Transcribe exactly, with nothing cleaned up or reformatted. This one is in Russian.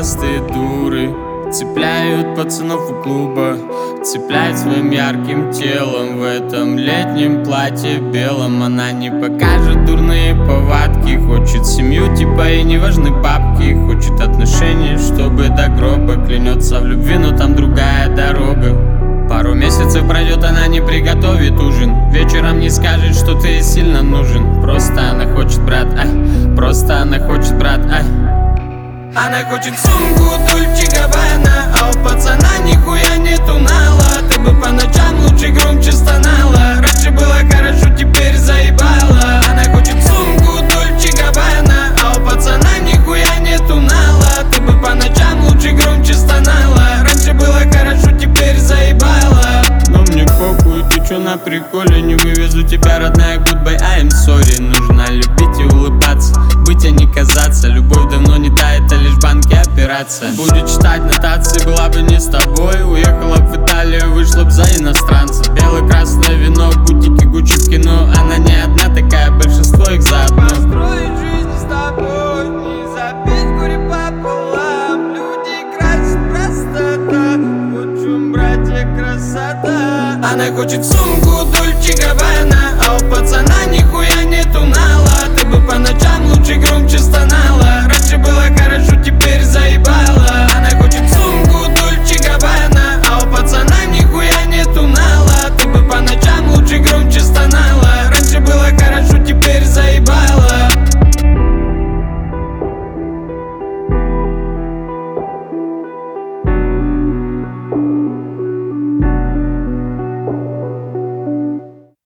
Толстые дуры цепляют пацанов у клуба, цепляет своим ярким телом. В этом летнем платье белом она не покажет дурные повадки. Хочет семью, типа и не важны бабки. Хочет отношений, чтобы до гроба. Клянется в любви, но там другая дорога. Пару месяцев пройдет, она не приготовит ужин. Вечером не скажет, что ты ей сильно нужен. Просто она хочет, брат, ай. Просто она хочет, брат, ай. Она хочет сумку Дольче Габбана, а у пацана нихуя нету нала. Ты бы по ночам лучше громче стонала. Раньше было хорошо, теперь заебала. Она хочет сумку Дольче Габбана, а у пацана нихуя нету нала. Ты бы по ночам лучше громче стонала. Раньше было хорошо, теперь заебала. Но мне похуй, ты чё на приколе? Не вывезу тебя, родная, goodbye, I'm sorry. Нужно любить и улыбаться, быть, а не казаться. Любовь давно не тает, а лишь банки операция. Будет читать нотации, была бы не с тобой. Уехала б в Италию, вышла б за иностранца. Бело-красное вино, бутики, Гуччи в кино. Она не одна такая, большинство их заодно. Построить жизнь с тобой, не забить горе пополам. Люди красят простота, вот в чем, братья, красота. Она хочет сумку Дольче Габбана, а у пацана нихуя нету нала. Ты бы по ночам лучше громче стал.